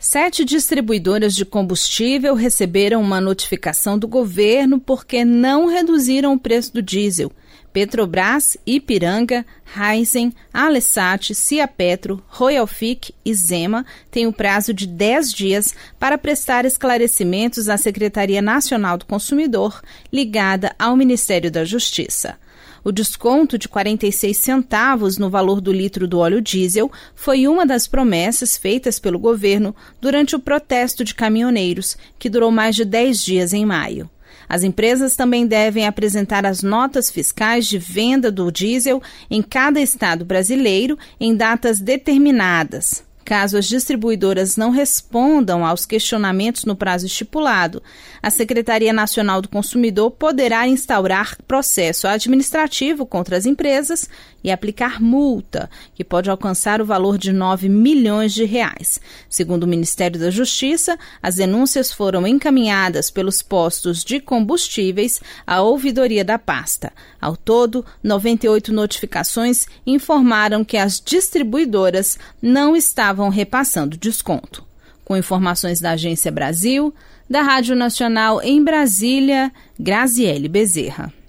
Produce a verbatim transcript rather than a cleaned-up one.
Sete distribuidoras de combustível receberam uma notificação do governo porque não reduziram o preço do diesel. Petrobras, Ipiranga, Raízen, Alesat, Ciapetro, Royal Fic e Zema têm o prazo de dez dias para prestar esclarecimentos à Secretaria Nacional do Consumidor, ligada ao Ministério da Justiça. O desconto de quarenta e seis centavos no valor do litro do óleo diesel foi uma das promessas feitas pelo governo durante o protesto de caminhoneiros, que durou mais de dez dias em maio. As empresas também devem apresentar as notas fiscais de venda do diesel em cada estado brasileiro em datas determinadas. Caso as distribuidoras não respondam aos questionamentos no prazo estipulado, a Secretaria Nacional do Consumidor poderá instaurar processo administrativo contra as empresas e aplicar multa, que pode alcançar o valor de nove milhões de reais. Segundo o Ministério da Justiça, as denúncias foram encaminhadas pelos postos de combustíveis à ouvidoria da pasta. Ao todo, noventa e oito notificações informaram que as distribuidoras não estavam repassando desconto. Com informações da Agência Brasil, da Rádio Nacional em Brasília, Graziele Bezerra.